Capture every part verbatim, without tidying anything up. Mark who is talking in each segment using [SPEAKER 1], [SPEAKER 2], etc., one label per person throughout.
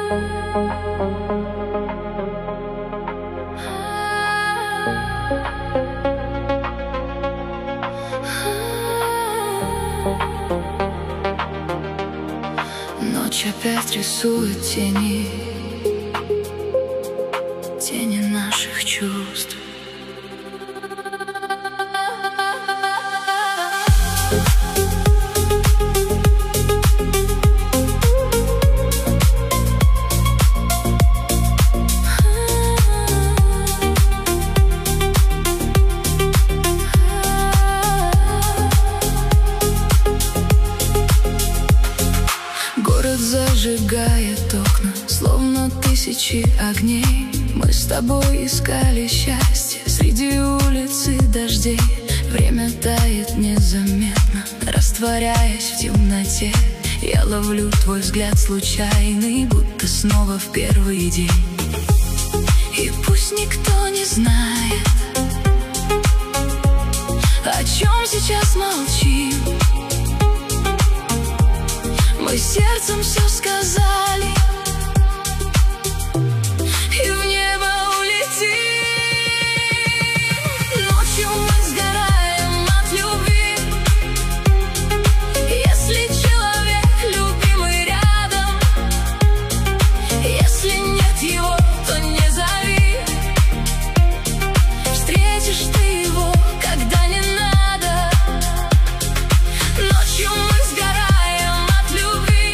[SPEAKER 1] Ночь опять рисует тени, тени наших чувств. Зажигает окна, словно тысячи огней. Мы с тобой искали счастье среди улиц и дождей. Время тает незаметно, растворяясь в темноте. Я ловлю твой взгляд случайный, будто снова в первый день. И пусть никто не знает, о чем сейчас молчим, мы сердцем все сказали, и в небо улетим. Ночью мы сгораем от любви. Если человек любимый рядом, если нет его, то не зови. Встретишь ты его, когда не надо. Ночью мы сгораем от любви,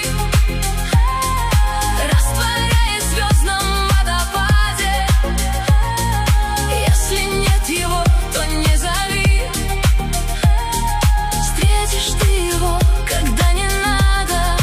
[SPEAKER 1] растворяясь в звездном водопаде. Если нет его, то не зови. Встретишь ты его, когда не надо.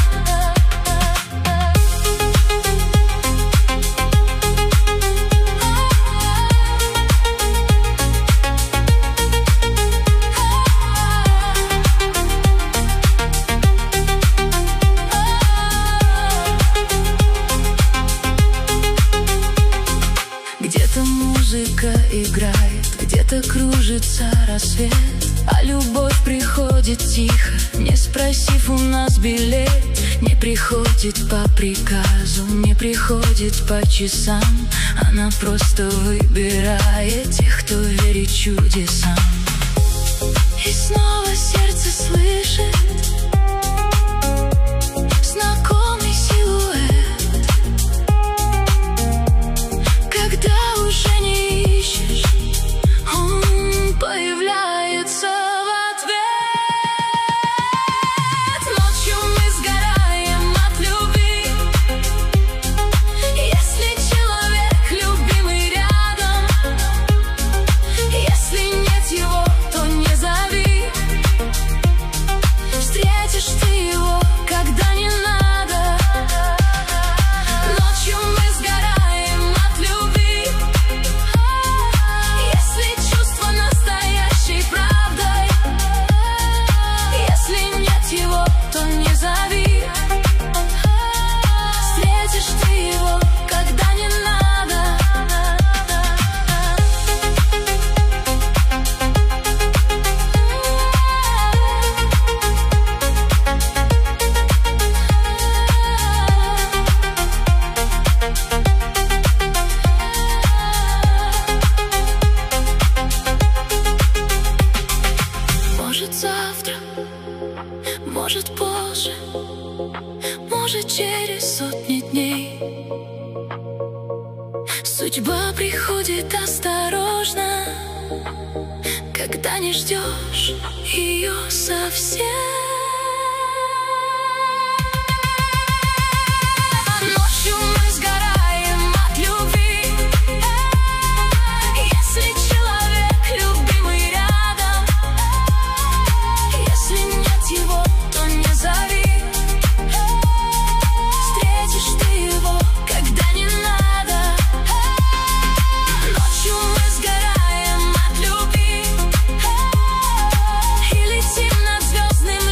[SPEAKER 1] Где-то музыка играет, где-то кружится рассвет, а любовь приходит тихо, не спросив у нас билет. Не приходит по приказу, не приходит по часам. Она просто выбирает тех, кто верит чудесам. И снова сердце слышит знакомый силуэт, когда уже не ищешь, он появляется в ответ. Ночью мы сгораем от любви. Если человек любимый рядом, если нет его, то не зови. Встретишь ты его, когда не надо. Ночью мы сгораем от любви. Если чувство настоящей правдой, если нет его, то не зови. Встретишь ты его, когда не надо. Может завтра, может позже, может через сотни дней. Судьба приходит осторожно, когда не ждешь ее совсем. Ночью мы сгораем от любви. Если человек любимый рядом, если нет его, то не зови. Встретишь ты его, когда не надо. Ночью мы сгораем от любви и летим над звездным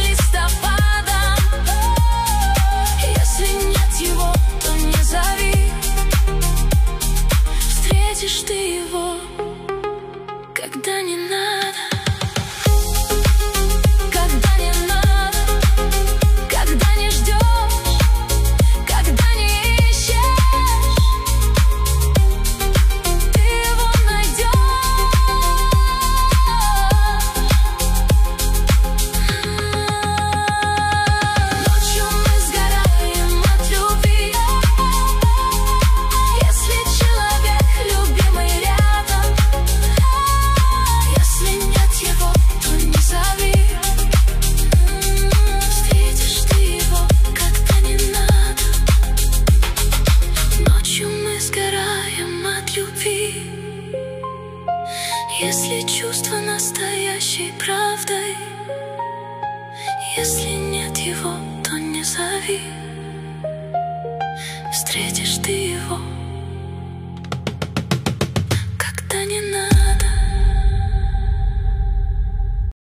[SPEAKER 1] Если нет его, то не зови.